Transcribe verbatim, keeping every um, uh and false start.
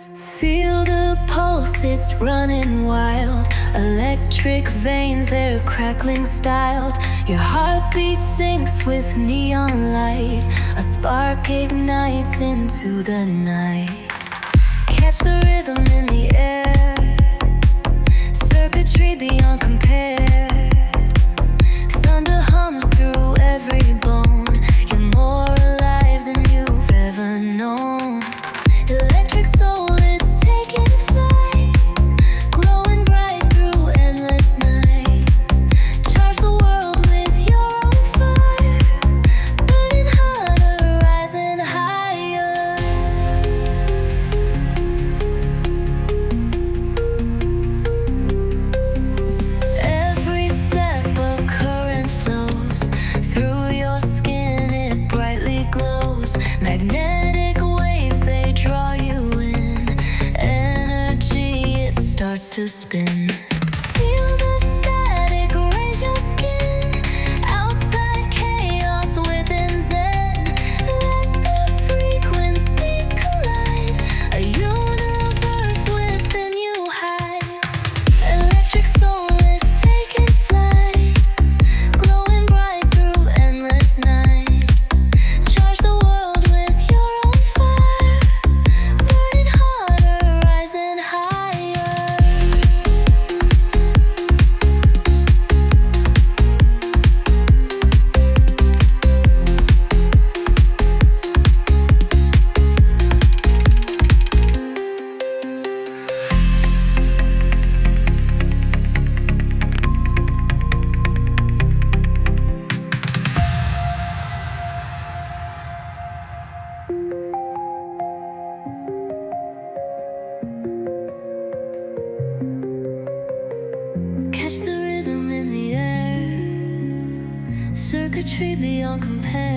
Feel the pulse, it's running wild. Electric veins, they're crackling styled. Your heartbeat syncs with neon light. A spark ignites into the night. Catch the rhythm in the air. Circuitry beyond compare. Thunder hums through every bone. You're more alive than you've ever known. Electric soul, it's taking flight. Glowing bright through endless night. Charge the world with your own fire. Burning hotter, rising higher. Every step a current flows. Through your skin it brightly glows. Magnetic waves, they draw you in. Energy, it starts to spin. Feel the static raise your skin. Outside chaos, within zen. Let the frequencies collide. A universe within you hides. Electric soul, it's taking flight. Glowing bright through endless night. Charge the world with your own fire. Burning hotter, rising higher. Catch the rhythm in the air. Circuitry beyond compare.